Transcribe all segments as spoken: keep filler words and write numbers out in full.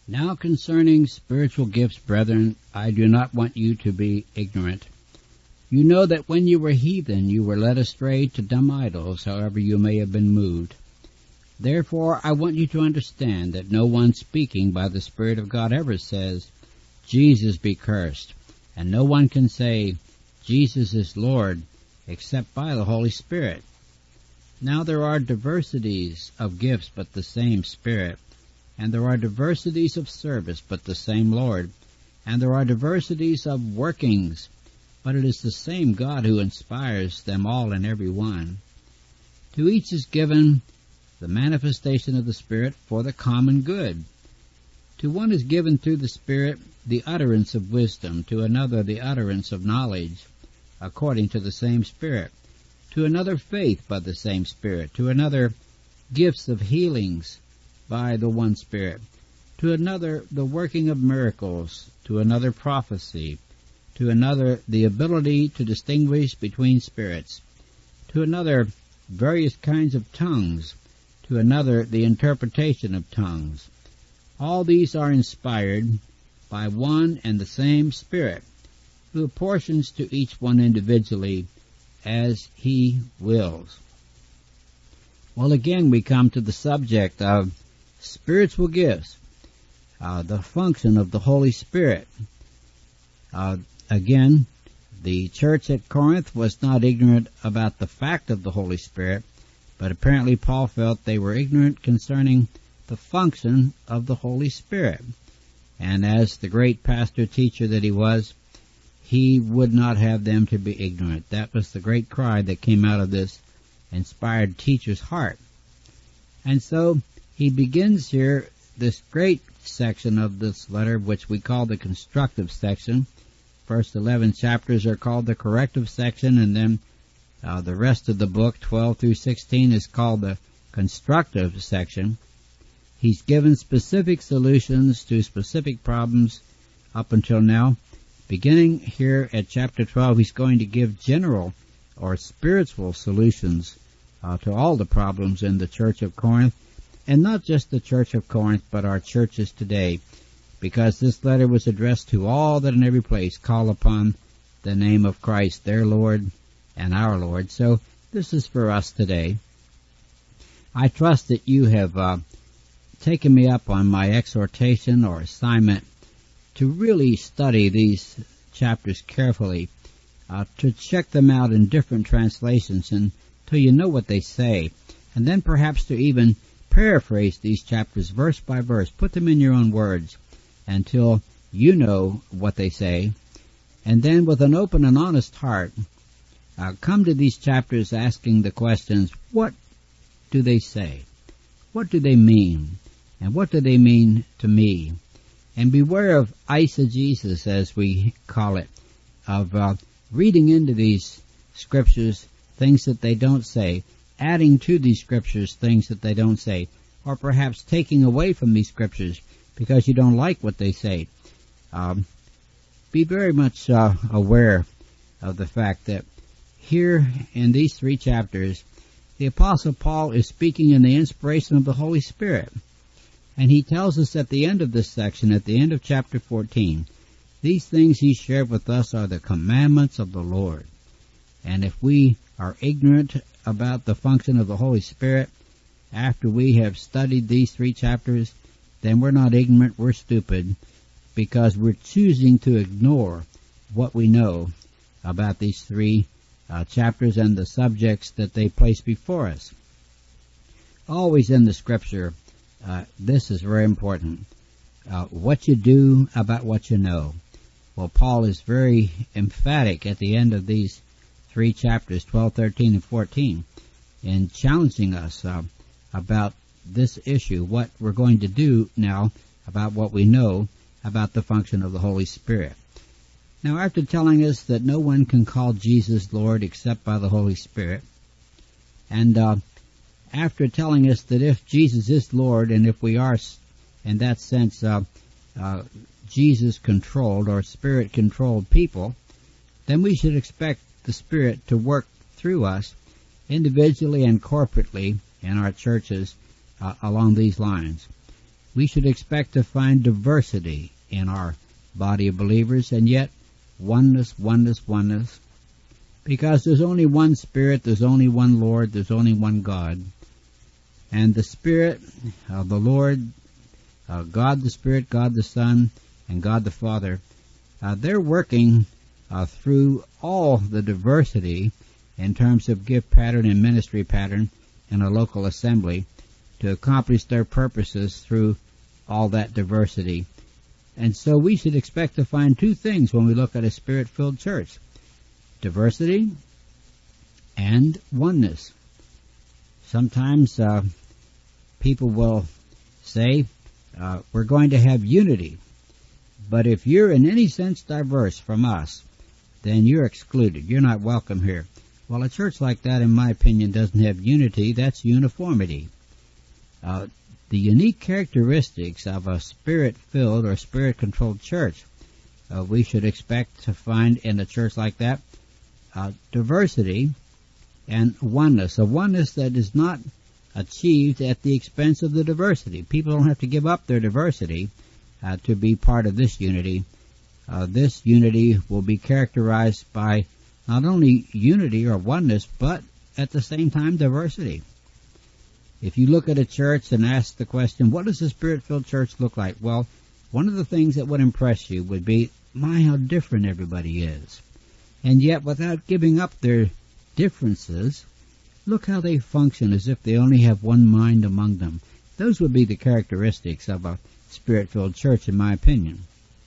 Now concerning spiritual gifts, brethren, I do not want you to be ignorant. You know that when you were heathen, you were led astray to dumb idols, however you may have been moved. Therefore, I want you to understand that no one speaking by the Spirit of God ever says, Jesus be cursed, and no one can say, Jesus is Lord, except by the Holy Spirit. Now there are diversities of gifts, but the same Spirit. And there are diversities of service, but the same Lord. And there are diversities of workings, but it is the same God who inspires them all and every one. To each is given the manifestation of the Spirit for the common good. To one is given through the Spirit the utterance of wisdom, to another the utterance of knowledge, according to the same Spirit, to another faith by the same Spirit, to another gifts of healings by the one Spirit, to another the working of miracles, to another prophecy, to another the ability to distinguish between spirits, to another various kinds of tongues, to another the interpretation of tongues. All these are inspired by one and the same Spirit, who apportions to each one individually as he wills. Well, again, we come to the subject of spiritual gifts, uh, the function of the Holy Spirit. Uh, again, the church at Corinth was not ignorant about the fact of the Holy Spirit, but apparently Paul felt they were ignorant concerning the function of the Holy Spirit. And as the great pastor-teacher that he was, he would not have them to be ignorant. That was the great cry that came out of this inspired teacher's heart. And so he begins here this great section of this letter, which we call the constructive section. First eleven chapters are called the corrective section, and then uh, the rest of the book, twelve through sixteen, is called the constructive section. He's given specific solutions to specific problems up until now. Beginning here at chapter twelve, he's going to give general or spiritual solutions uh, to all the problems in the church of Corinth. And not just the church of Corinth, but our churches today, because this letter was addressed to all that in every place call upon the name of Christ, their Lord and our Lord. So this is for us today. I trust that you have uh, taken me up on my exhortation or assignment to really study these chapters carefully, uh, to check them out in different translations until you know what they say, and then perhaps to even paraphrase these chapters verse by verse, put them in your own words until you know what they say, and then with an open and honest heart, uh, come to these chapters asking the questions, what do they say? What do they mean? And what do they mean to me? And beware of eisegesis, as we call it, of uh, reading into these scriptures things that they don't say, adding to these scriptures things that they don't say, or perhaps taking away from these scriptures because you don't like what they say. Um, be very much uh, aware of the fact that here in these three chapters, the Apostle Paul is speaking in the inspiration of the Holy Spirit. And he tells us at the end of this section, at the end of chapter fourteen, these things he shared with us are the commandments of the Lord. And if we are ignorant about the function of the Holy Spirit after we have studied these three chapters, then we're not ignorant, we're stupid, because we're choosing to ignore what we know about these three uh, chapters and the subjects that they place before us. Always in the Scripture, uh, this is very important. Uh, what you do about what you know. Well, Paul is very emphatic at the end of these three chapters, twelve, thirteen, and fourteen, in challenging us uh, about this issue, what we're going to do now about what we know about the function of the Holy Spirit. Now, after telling us that no one can call Jesus Lord except by the Holy Spirit, and uh, after telling us that if Jesus is Lord, and if we are, in that sense, uh, uh, Jesus-controlled or Spirit-controlled people, then we should expect the Spirit to work through us individually and corporately in our churches uh, along these lines. we should expect to find diversity in our body of believers, and yet oneness, oneness, oneness, because there's only one Spirit, there's only one Lord, there's only one God. And the Spirit of the Lord, uh, God the Spirit, God the Son, and God the Father, uh, they're working uh, through all the diversity in terms of gift pattern and ministry pattern in a local assembly to accomplish their purposes through all that diversity. And so we should expect to find two things when we look at a Spirit-filled church: diversity and oneness. Sometimes uh, people will say, uh, we're going to have unity, but if you're in any sense diverse from us, then you're excluded. You're not welcome here. Well, a church like that, in my opinion, doesn't have unity. That's uniformity. Uh, the unique characteristics of a Spirit-filled or Spirit-controlled church, uh, we should expect to find in a church like that uh, diversity and oneness, a oneness that is not achieved at the expense of the diversity. People don't have to give up their diversity uh, to be part of this unity. Uh, this unity will be characterized by not only unity or oneness, but at the same time diversity. If you look at a church and ask the question, what does a Spirit-filled church look like? Well, one of the things that would impress you would be, my, how different everybody is. And yet, without giving up their differences, look how they function as if they only have one mind among them. Those would be the characteristics of a Spirit-filled church, in my opinion.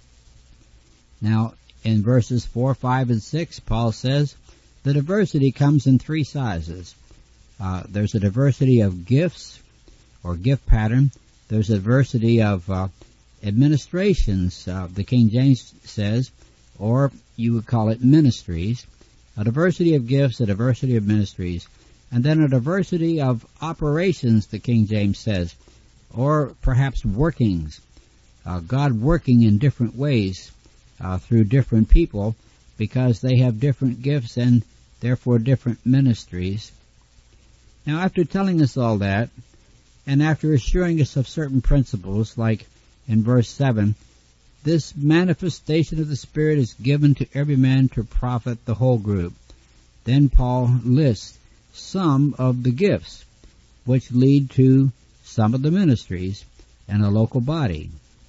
Now, in verses four, five, and six, Paul says the diversity comes in three sizes. Uh, there's a diversity of gifts or gift pattern. There's a diversity of uh, administrations, uh, the King James says, or you would call it ministries. A diversity of gifts, a diversity of ministries, and then a diversity of operations, the King James says, or perhaps workings. Uh, God working in different ways uh, through different people because they have different gifts and therefore different ministries. Now, after telling us all that, and after assuring us of certain principles, like in verse seven, this manifestation of the Spirit is given to every man to profit the whole group. Then Paul lists some of the gifts which lead to some of the ministries and a local body.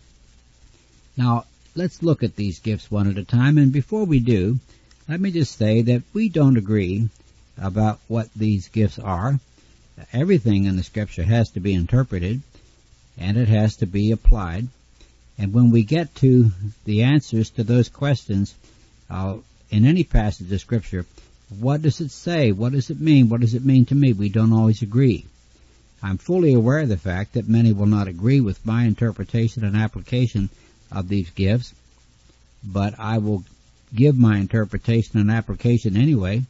Now, let's look at these gifts one at a time, and before we do, let me just say that we don't agree about what these gifts are. Everything in the Scripture has to be interpreted, and it has to be applied. And when we get to the answers to those questions uh, in any passage of Scripture, what does it say? What does it mean? What does it mean to me? We don't always agree. I'm fully aware of the fact that many will not agree with my interpretation and application of these gifts, but I will give my interpretation and application anyway.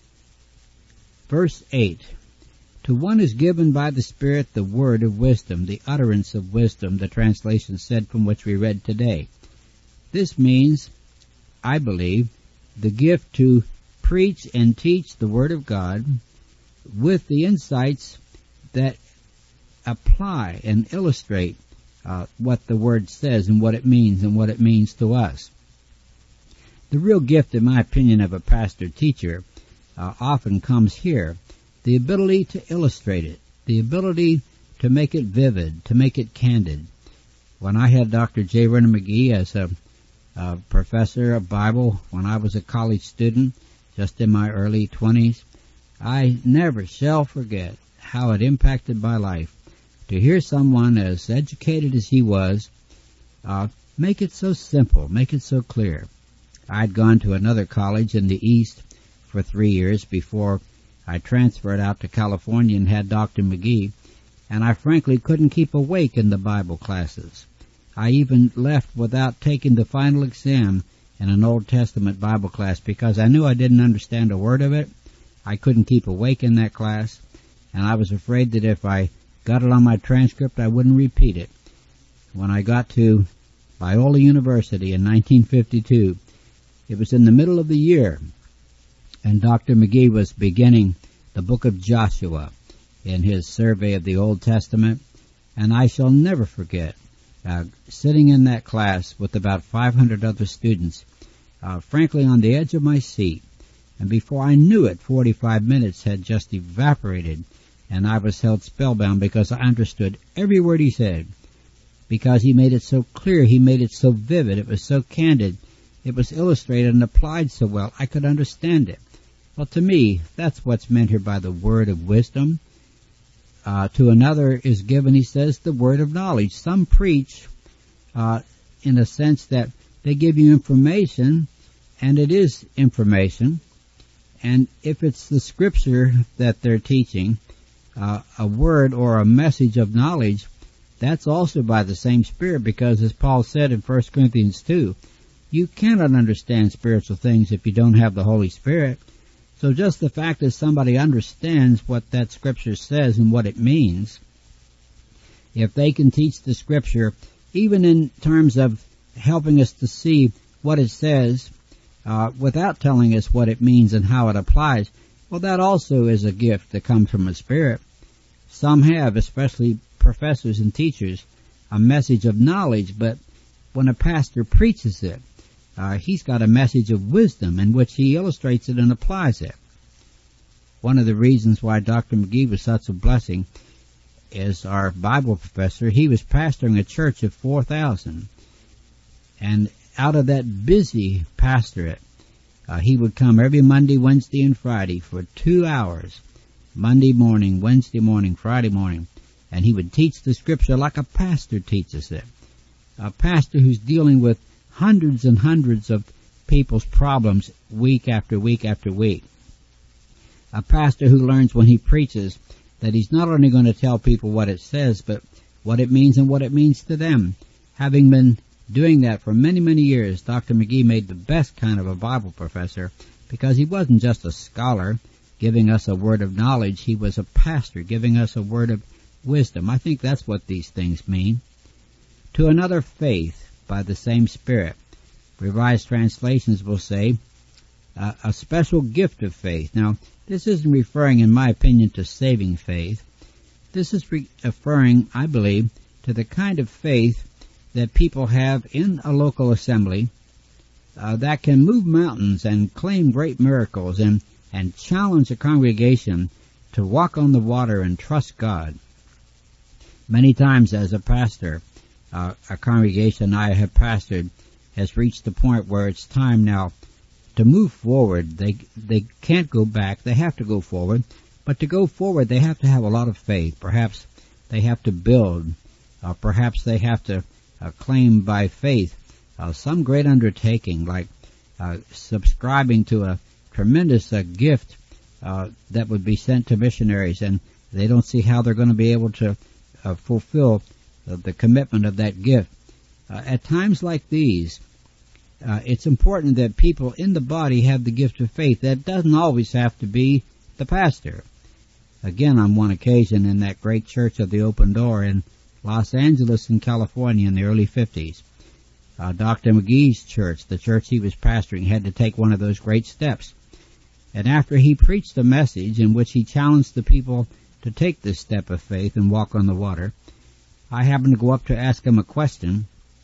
Verse eight, to one is given by the Spirit the word of wisdom, the utterance of wisdom, the translation said from which we read today. This means, I believe, the gift to preach and teach the Word of God with the insights that apply and illustrate uh, what the Word says and what it means and what it means to us. The real gift, in my opinion, of a pastor-teacher uh, often comes here. The ability to illustrate it, the ability to make it vivid, to make it candid. When I had Doctor J. Vernon McGee as a, a professor of Bible when I was a college student, just in my early twenties, I never shall forget how it impacted my life to hear someone as educated as he was uh, make it so simple, make it so clear. I'd gone to another college in the East for three years before I transferred out to California and had Doctor McGee, and I frankly couldn't keep awake in the Bible classes. I even left without taking the final exam in an Old Testament Bible class because I knew I didn't understand a word of it. I couldn't keep awake in that class, and I was afraid that if I got it on my transcript, I wouldn't repeat it. When I got to Biola University in nineteen fifty-two, it was in the middle of the year, and Doctor McGee was beginning the book of Joshua in his survey of the Old Testament, And I shall never forget uh, sitting in that class with about five hundred other students, uh, frankly on the edge of my seat. And before I knew it, forty-five minutes had just evaporated, and I was held spellbound because I understood every word he said, because he made it so clear, he made it so vivid, it was so candid, it was illustrated and applied so well, I could understand it. Well, to me, that's what's meant here by the word of wisdom. Uh, to another is given, he says, the word of knowledge. Some preach uh, in a sense that they give you information, and it is information. And if it's the scripture that they're teaching, uh, a word or a message of knowledge, that's also by the same Spirit, because as Paul said in First Corinthians two, you cannot understand spiritual things if you don't have the Holy Spirit. So just the fact that somebody understands what that scripture says and what it means, if they can teach the scripture, even in terms of helping us to see what it says, uh, without telling us what it means and how it applies, well, that also is a gift that comes from a Spirit. Some have, especially professors and teachers, a message of knowledge, but when a pastor preaches it, Uh, he's got a message of wisdom in which he illustrates it and applies it. One of the reasons why Doctor McGee was such a blessing is our Bible professor. He was pastoring a church of four thousand. And out of that busy pastorate, uh, he would come every Monday, Wednesday, and Friday for two hours. Monday morning, Wednesday morning, Friday morning. And he would teach the scripture like a pastor teaches it. A pastor who's dealing with hundreds and hundreds of people's problems week after week after week. A pastor who learns when he preaches that he's not only going to tell people what it says, but what it means and what it means to them. Having been doing that for many, many years, Doctor McGee made the best kind of a Bible professor, because he wasn't just a scholar giving us a word of knowledge. He was a pastor giving us a word of wisdom. I think that's what these things mean. To another, faith by the same Spirit. Revised translations will say uh, a special gift of faith. Now, this isn't referring, in my opinion, to saving faith. This is re- referring, I believe, to the kind of faith that people have in a local assembly uh, that can move mountains and claim great miracles and, and challenge a congregation to walk on the water and trust God. Many times as a pastor, Uh, a congregation I have pastored has reached the point where it's time now to move forward. They they can't go back. They have to go forward. But to go forward, they have to have a lot of faith. Perhaps they have to build. Uh, perhaps they have to uh, claim by faith uh, some great undertaking, like uh, subscribing to a tremendous uh, gift uh, that would be sent to missionaries, and they don't see how they're going to be able to uh, fulfill the commitment of that gift. Uh, at times like these, uh, it's important that people in the body have the gift of faith. That doesn't always have to be the pastor. Again, on one occasion in that great church of the Open Door in Los Angeles in California in the early fifties, uh, Doctor McGee's church, the church he was pastoring, had to take one of those great steps. And after he preached a message in which he challenged the people to take this step of faith and walk on the water, I happened to go up to ask him a question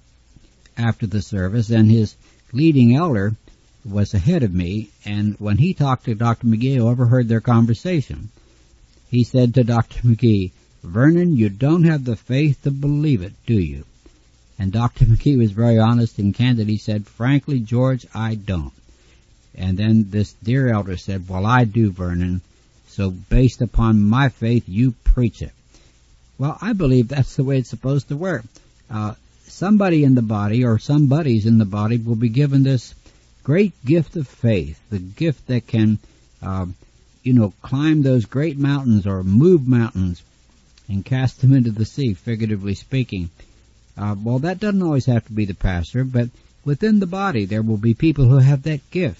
after the service, and his leading elder was ahead of me, and when he talked to Doctor McGee, I overheard their conversation. He said to Doctor McGee, "Vernon, you don't have the faith to believe it, do you?" And Doctor McGee was very honest and candid. He said, "Frankly, George, I don't." And then this dear elder said, "Well, I do, Vernon, so based upon my faith, you preach it." Well, I believe that's the way it's supposed to work. Uh, somebody in the body, or somebodies in the body, will be given this great gift of faith, the gift that can, uh, you know, climb those great mountains or move mountains and cast them into the sea, figuratively speaking. Uh, well, that doesn't always have to be the pastor, but within the body there will be people who have that gift.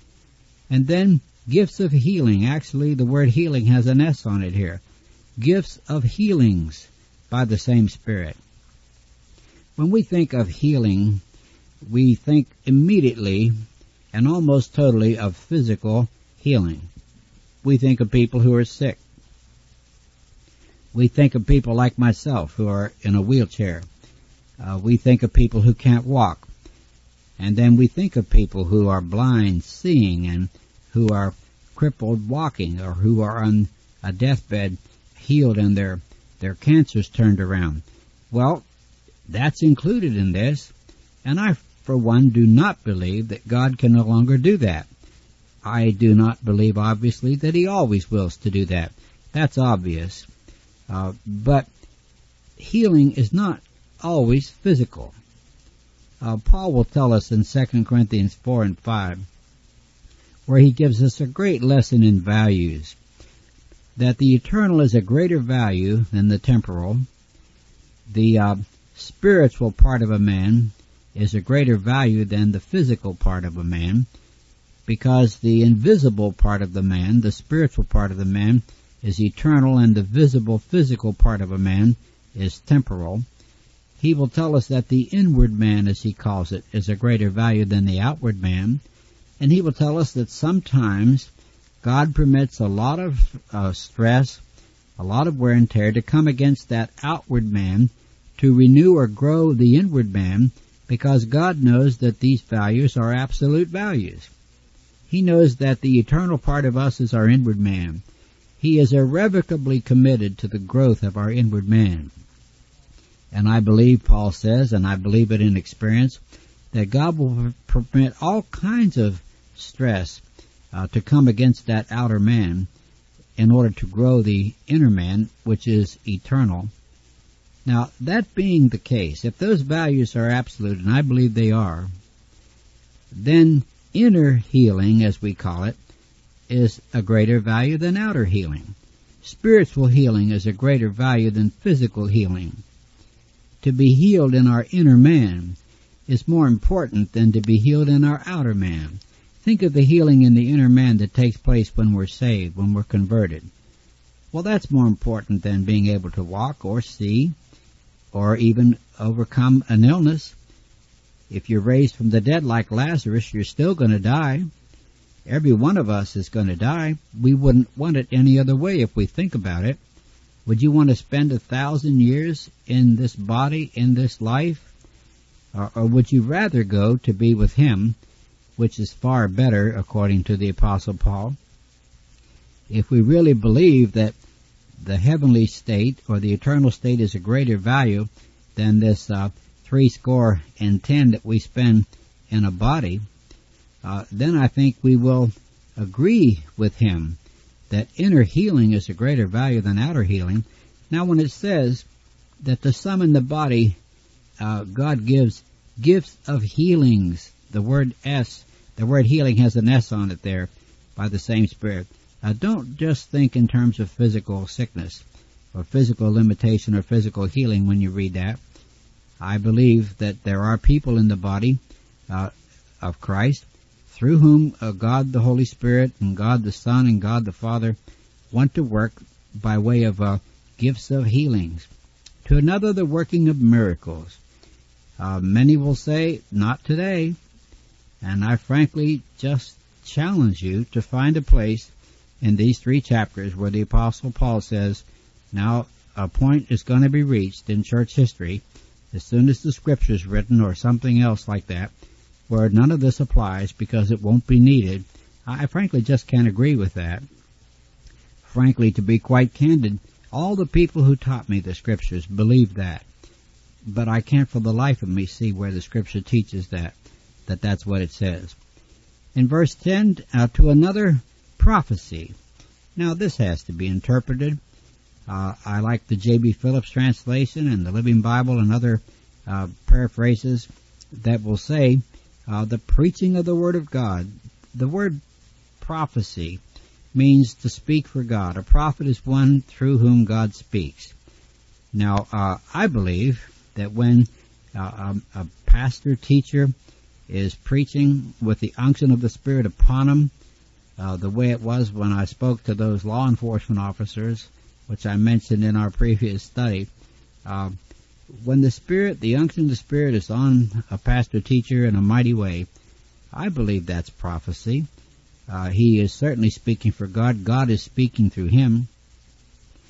And then gifts of healing. Actually, the word healing has an S on it here. Gifts of healings by the same Spirit. When we think of healing, we think immediately and almost totally of physical healing. We think of people who are sick. We think of people like myself who are in a wheelchair. Uh, we think of people who can't walk. And then we think of people who are blind seeing and who are crippled walking, or who are on a deathbed healed and their, their cancers turned around. Well, that's included in this, and I, for one, do not believe that God can no longer do that. I do not believe, obviously, that He always wills to do that. That's obvious. Uh, but healing is not always physical. Uh, Paul will tell us in Second Corinthians four and five, where he gives us a great lesson in values, that the eternal is a greater value than the temporal. The uh, spiritual part of a man is a greater value than the physical part of a man, because the invisible part of the man, the spiritual part of the man, is eternal, and the visible physical part of a man is temporal. He will tell us that the inward man, as he calls it, is a greater value than the outward man, and he will tell us that sometimes God permits a lot of uh, stress, a lot of wear and tear to come against that outward man to renew or grow the inward man, because God knows that these values are absolute values. He knows that the eternal part of us is our inward man. He is irrevocably committed to the growth of our inward man. And I believe, Paul says, and I believe it in experience, that God will permit all kinds of stress uh, to come against that outer man in order to grow the inner man, which is eternal. Now, that being the case, if those values are absolute, and I believe they are, then inner healing, as we call it, is a greater value than outer healing. Spiritual healing is a greater value than physical healing. To be healed in our inner man is more important than to be healed in our outer man. Think of the healing in the inner man that takes place when we're saved, when we're converted. Well, that's more important than being able to walk or see or even overcome an illness. If you're raised from the dead like Lazarus, you're still going to die. Every one of us is going to die. We wouldn't want it any other way if we think about it. Would you want to spend a thousand years in this body, in this life? Or, or would you rather go to be with Him, which is far better, according to the Apostle Paul? If we really believe that the heavenly state or the eternal state is a greater value than this uh, three score and ten that we spend in a body, uh, then I think we will agree with him that inner healing is a greater value than outer healing. Now, when it says that to some in the body, uh, God gives gifts of healings, the word S, the word healing has an S on it there by the same Spirit. Uh, don't just think in terms of physical sickness or physical limitation or physical healing when you read that. I believe that there are people in the body uh, of Christ through whom uh, God the Holy Spirit and God the Son and God the Father want to work by way of uh, gifts of healings. To another, the working of miracles. Uh, many will say, not today. And I frankly just challenge you to find a place in these three chapters where the Apostle Paul says, now a point is going to be reached in church history as soon as the Scripture is written or something else like that, where none of this applies because it won't be needed. I frankly just can't agree with that. Frankly, to be quite candid, all the people who taught me the Scriptures believe that. But I can't for the life of me see where the Scripture teaches that, that that's what it says. In verse ten, uh, to another prophecy. Now this has to be interpreted. Uh, I like the J B Phillips translation and the Living Bible and other uh, paraphrases that will say, Uh, the preaching of the Word of God. The word prophecy means to speak for God. A prophet is one through whom God speaks. Now, uh, I believe that when uh, a, a pastor, teacher is preaching with the unction of the Spirit upon him, uh, the way it was when I spoke to those law enforcement officers, which I mentioned in our previous study, uh, when the Spirit, the unction of the Spirit is on a pastor teacher in a mighty way, I believe that's prophecy. Uh, he is certainly speaking for God. God is speaking through him.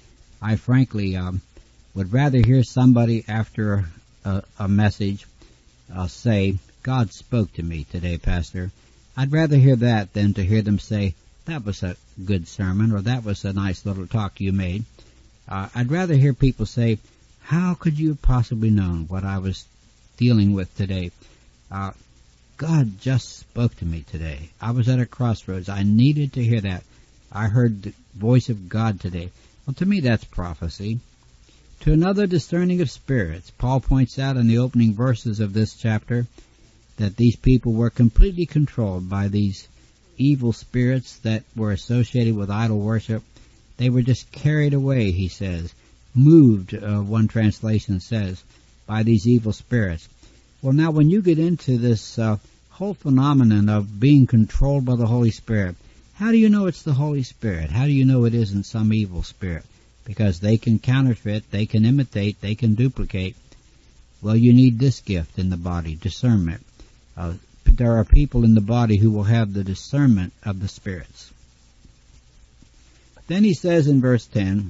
I frankly um, would rather hear somebody after a, a message uh, say, God spoke to me today, Pastor. I'd rather hear that than to hear them say, that was a good sermon, or that was a nice little talk you made. Uh, I'd rather hear people say, how could you have possibly known what I was dealing with today? Uh, God just spoke to me today. I was at a crossroads. I needed to hear that. I heard the voice of God today. Well, to me, that's prophecy. To another, discerning of spirits. Paul points out in the opening verses of this chapter that these people were completely controlled by these evil spirits that were associated with idol worship. They were just carried away, he says, moved, uh, one translation says, by these evil spirits. Well, now when you get into this uh, whole phenomenon of being controlled by the Holy Spirit, how do you know it's the Holy Spirit? How do you know it isn't some evil spirit? Because they can counterfeit, they can imitate, they can duplicate. Well, you need this gift in the body, discernment. Uh, there are people in the body who will have the discernment of the spirits. Then he says in verse ten,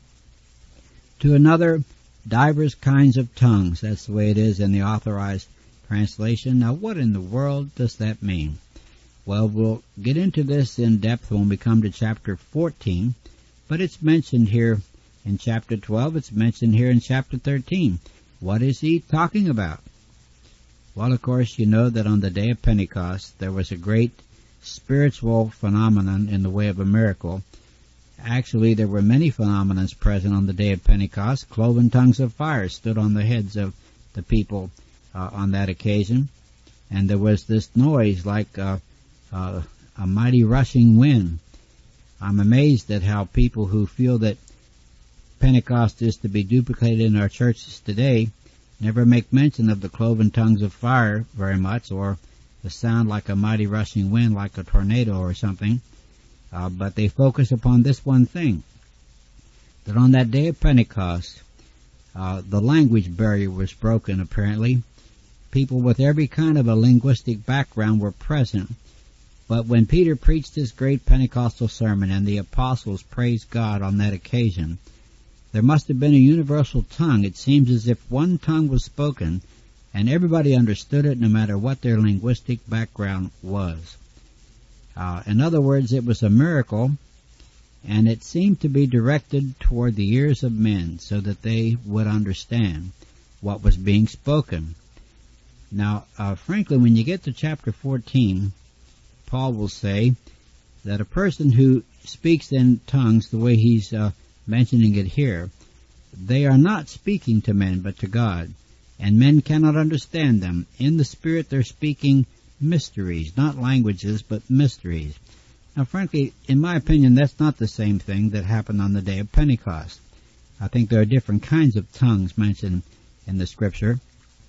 to another, divers kinds of tongues. That's the way it is in the Authorized Translation. Now, what in the world does that mean? Well, we'll get into this in depth when we come to chapter fourteen, but it's mentioned here in chapter twelve. It's mentioned here in chapter thirteen. What is he talking about? Well, of course, you know that on the day of Pentecost, there was a great spiritual phenomenon in the way of a miracle. Actually, there were many phenomena present on the day of Pentecost. Cloven tongues of fire stood on the heads of the people uh, on that occasion. And there was this noise like uh, uh, a mighty rushing wind. I'm amazed at how people who feel that Pentecost is to be duplicated in our churches today never make mention of the cloven tongues of fire very much, or the sound like a mighty rushing wind, like a tornado or something. Uh, but they focus upon this one thing, that on that day of Pentecost, uh, the language barrier was broken, apparently. People with every kind of a linguistic background were present. But when Peter preached his great Pentecostal sermon and the apostles praised God on that occasion, there must have been a universal tongue. It seems as if one tongue was spoken and everybody understood it, no matter what their linguistic background was. Uh, in other words, it was a miracle, and it seemed to be directed toward the ears of men so that they would understand what was being spoken. Now, uh, frankly, when you get to chapter fourteen, Paul will say that a person who speaks in tongues the way he's uh, mentioning it here, they are not speaking to men but to God, and men cannot understand them. In the Spirit they're speaking mysteries, not languages, but mysteries. Now, frankly, in my opinion, that's not the same thing that happened on the day of Pentecost. I think there are different kinds of tongues mentioned in the Scripture.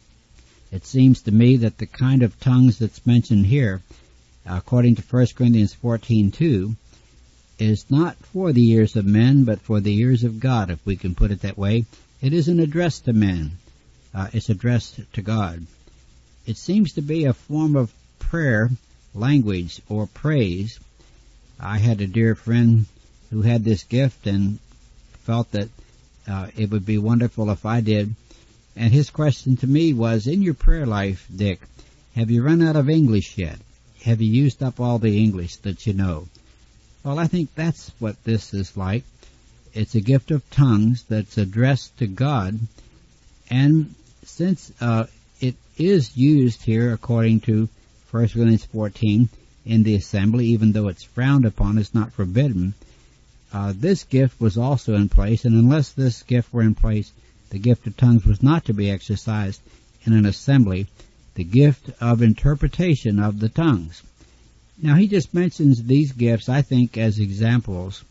It seems to me that the kind of tongues that's mentioned here, according to First Corinthians fourteen two, is not for the ears of men, but for the ears of God, if we can put it that way. It isn't addressed to men. Uh, it's addressed to God. It seems to be a form of prayer, language, or praise. I had a dear friend who had this gift and felt that uh, it would be wonderful if I did. And his question to me was, in your prayer life, Dick, have you run out of English yet? Have you used up all the English that you know? Well, I think that's what this is like. It's a gift of tongues that's addressed to God. And since uh, it is used here, according to First Corinthians fourteen, in the assembly, even though it's frowned upon, it's not forbidden, uh, this gift was also in place. And unless this gift were in place, the gift of tongues was not to be exercised in an assembly, the gift of interpretation of the tongues. Now, he just mentions these gifts, I think, as examples.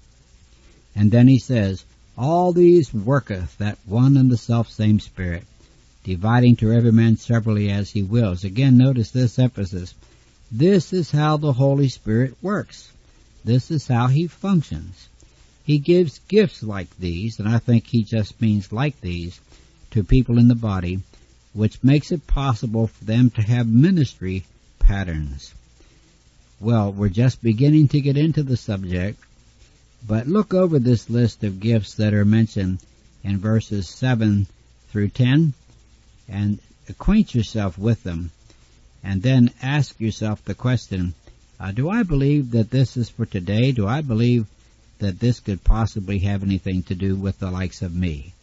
And then he says, all these worketh that one and the selfsame Spirit, dividing to every man severally as he wills. Again, notice this emphasis. This is how the Holy Spirit works. This is how he functions. He gives gifts like these, and I think he just means like these, to people in the body, which makes it possible for them to have ministry patterns. Well, we're just beginning to get into the subject, But look over this list of gifts that are mentioned in verses seven through ten and acquaint yourself with them, and then ask yourself the question, uh, do I believe that this is for today? Do I believe that this could possibly have anything to do with the likes of me?